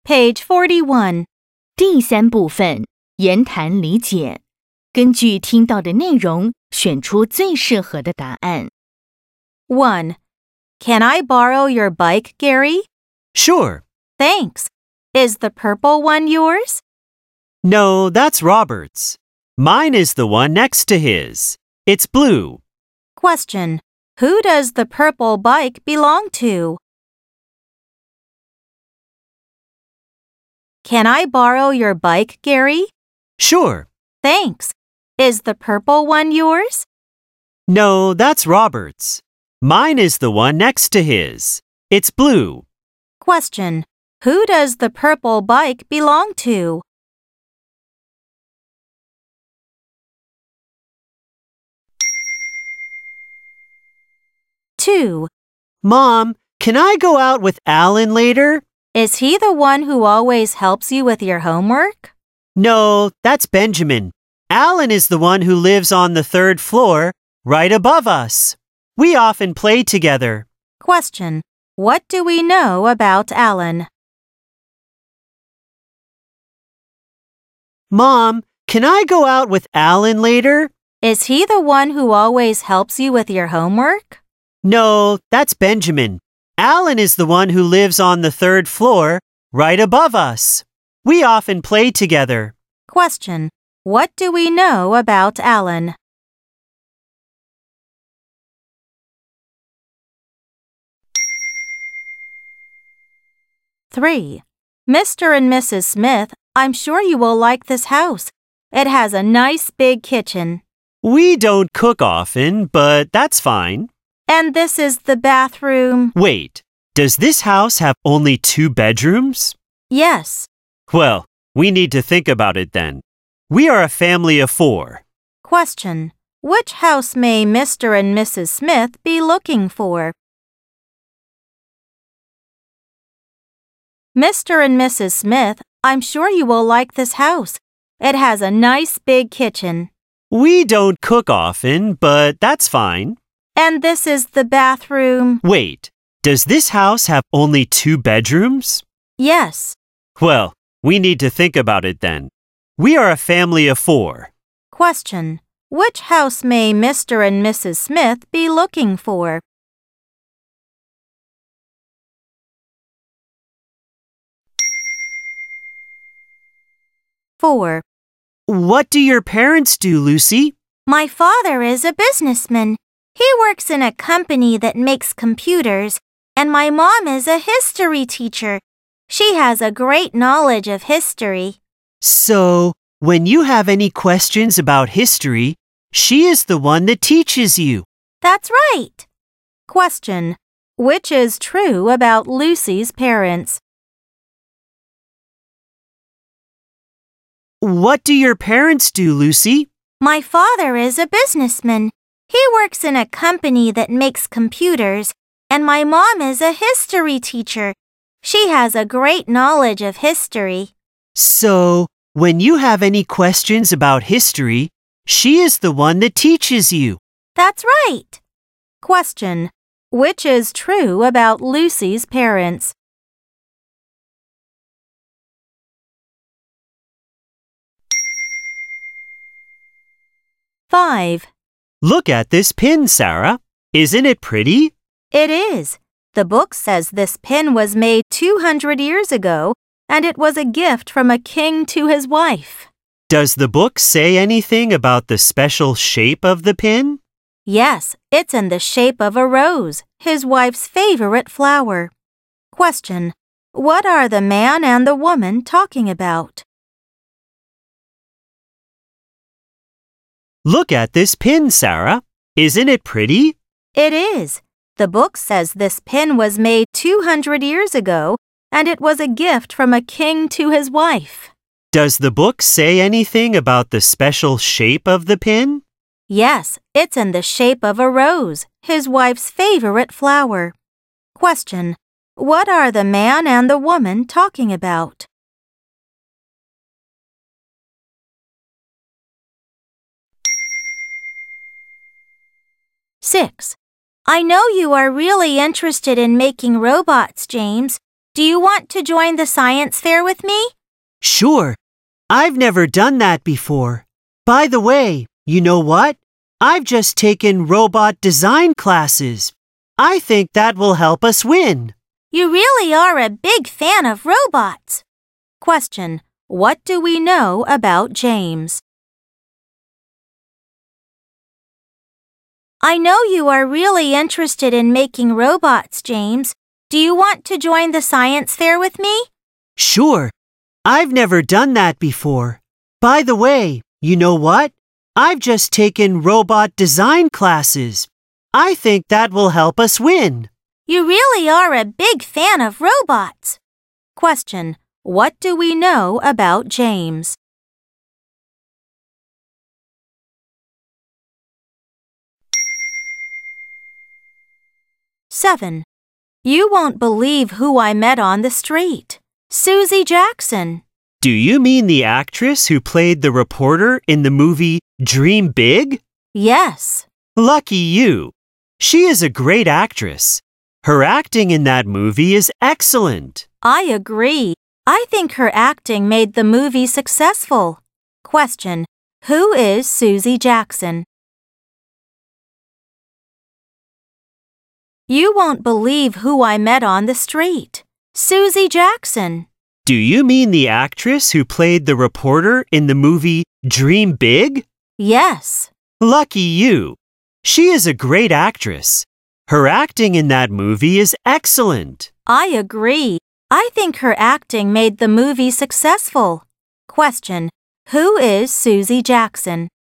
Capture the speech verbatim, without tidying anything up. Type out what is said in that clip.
Page forty-one. 第三部分，言谈理解。根据听到的内容，选出最适合的答案。 one. Can I borrow your bike, Gary? Sure. Thanks. Is the purple one yours? No, that's Robert's. Mine is the one next to his. It's blue. Question. Who does the purple bike belong to? Can I borrow your bike, Gary? Sure. Thanks. Is the purple one yours? No, that's Robert's. Mine is the one next to his. It's blue. Question. Who does the purple bike belong to? two. Mom, can I go out with Alan later? Is he the one who always helps you with your homework? No, that's Benjamin. Alan is the one who lives on the third floor, right above us. We often play together. Question. What do we know about Alan? Mom, can I go out with Alan later? Is he the one who always helps you with your homework? No, that's Benjamin. Alan is the one who lives on the third floor, right above us. We often play together. Question. What do we know about Alan? three. Mister and Missus Smith, I'm sure you will like this house. It has a nice big kitchen. We don't cook often, but that's fine. And this is the bathroom. Wait, does this house have only two bedrooms? Yes. Well, we need to think about it then. We are a family of four. Question. Which house may Mister and Missus Smith be looking for? Mister and Missus Smith, I'm sure you will like this house. It has a nice big kitchen. We don't cook often, but that's fine. And this is the bathroom. Wait, does this house have only two bedrooms? Yes. Well, we need to think about it then. We are a family of four. Question. Which house may Mister and Missus Smith be looking for? four. What do your parents do, Lucy? My father is a businessman. He works in a company that makes computers, and my mom is a history teacher. She has a great knowledge of history. So, when you have any questions about history, she is the one that teaches you. That's right. Question. Which is true about Lucy's parents? What do your parents do, Lucy? My father is a businessman. He works in a company that makes computers, and my mom is a history teacher. She has a great knowledge of history. So, when you have any questions about history, she is the one that teaches you. That's right. Question. Which is true about Lucy's parents? five. Look at this pin, Sarah. Isn't it pretty? It is. The book says this pin was made two hundred years ago, and it was a gift from a king to his wife. Does the book say anything about the special shape of the pin? Yes, it's in the shape of a rose, his wife's favorite flower. Question. What are the man and the woman talking about? Look at this pin, Sarah. Isn't it pretty? It is. The book says this pin was made two hundred years ago, and it was a gift from a king to his wife. Does the book say anything about the special shape of the pin? Yes, it's in the shape of a rose, his wife's favorite flower. Question. What are the man and the woman talking about? six. I know you are really interested in making robots, James. Do you want to join the science fair with me? Sure. I've never done that before. By the way, you know what? I've just taken robot design classes. I think that will help us win. You really are a big fan of robots. Question: What do we know about James? I know you are really interested in making robots, James. Do you want to join the science fair with me? Sure. I've never done that before. By the way, you know what? I've just taken robot design classes. I think that will help us win. You really are a big fan of robots. Question: What do we know about James? seven. You won't believe who I met on the street. Susie Jackson. Do you mean the actress who played the reporter in the movie Dream Big? Yes. Lucky you. She is a great actress. Her acting in that movie is excellent. I agree. I think her acting made the movie successful. Question: Who is Susie Jackson? You won't believe who I met on the street. Susie Jackson. Do you mean the actress who played the reporter in the movie Dream Big? Yes. Lucky you. She is a great actress. Her acting in that movie is excellent. I agree. I think her acting made the movie successful. Question: Who is Susie Jackson?